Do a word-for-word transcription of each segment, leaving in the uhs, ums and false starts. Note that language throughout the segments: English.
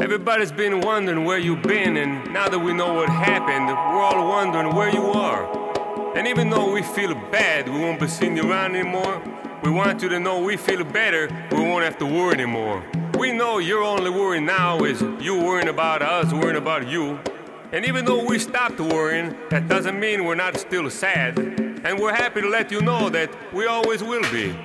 Everybody's been wondering where you've been, and now that we know what happened, we're all wondering where you are. And even though we feel bad, we won't be seeing you around anymore. We want you to know we feel better, we won't have to worry anymore. We know your only worry now is you worrying about us, worrying about you. And even though we stopped worrying, that doesn't mean we're not still sad. And we're happy to let you know that we always will be.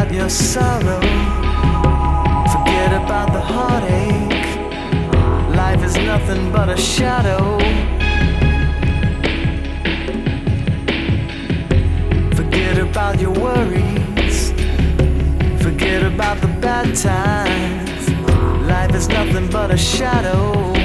sorrow. Forget about the heartache. Life Life is nothing but a shadow. Forget about your worries, forget about the bad times. Life is nothing but a shadow.